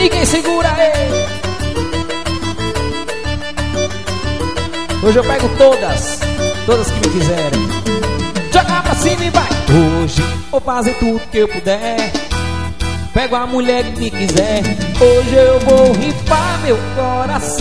Ninguém segura ele. Hoje eu pego todas que me quiserem. Joga pra cima e vai. Hoje vou fazer tudo que eu puder. Pego a mulher que me quiser. Hoje eu vou rifar meu coração.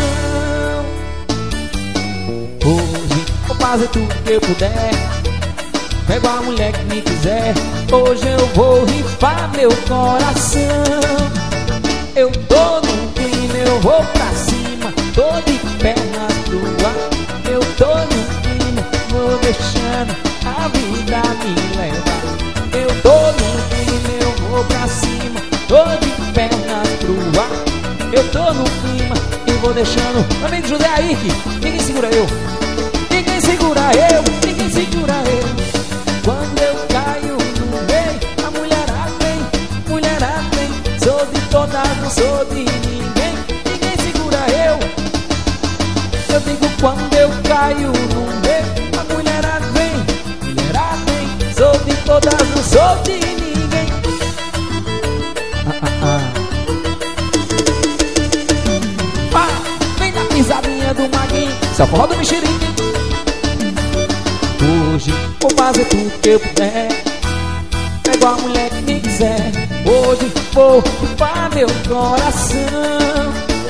Hoje vou fazer tudo que eu puder. Pego a mulher que me quiser. Hoje eu vou rifar meu coração. Eu tô no clima, eu vou pra cima. Tô de pernas pro ar. Eu tô no clima, vou deixando a vida me levar. Eu tô no clima, eu vou pra cima. Tô de pernas pro ar. Eu tô no clima e vou deixando. Meu amigo José Ayrque, ninguém segura eu. Ninguém segura eu, ninguém segura eu. Quando eu caio no meio, a mulherada vem. Sou de todas, não sou de ninguém. Ninguém segura eu. Eu digo quando eu caio no meio, a mulherada vem. Sou de todas, não sou de ninguém. Vem na pisadinha do Maguinho, só forró do mexerique. Hoje vou fazer tudo que eu puder. Pego a mulher que me quiser. Hoje vou rifar meu coração.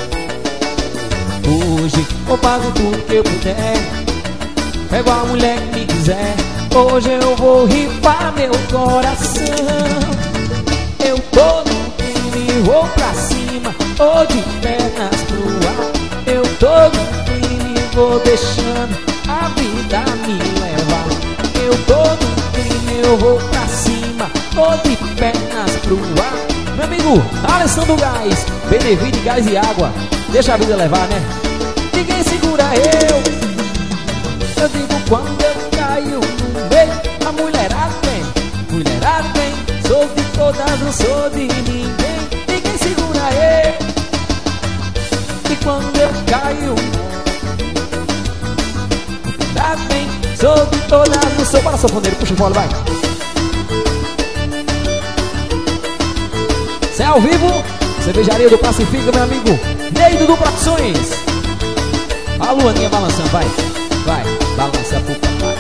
Hoje vou fazer tudo que eu puder. Pego a mulher que me quiser. Hoje eu vou rifar meu coração. Eu tô no clima e vou pra cima. Tô de pernas pro ar. Eu tô no clima e vou deixando a vida me levar. Eu tô no clima, eu vou pra cima. Tô de pernas pro ar. Meu amigo Alessandro Gás, Benevide Gás e Água. Deixa a vida levar, né? Ninguém segura eu. Eu digo quando eu caio no meio, a mulherada vem. Sou de todas, não sou de ninguém. Ninguém segura eu. E quando eu caio, vem, sou de todas, não sou. Para sanfoneiro, puxa o fole, vai. Cê é ao vivo, Cervejaria do Pacífico, meu amigo Neido do Produções. A Luaninha balançando, vai. Vai, balança pro papai.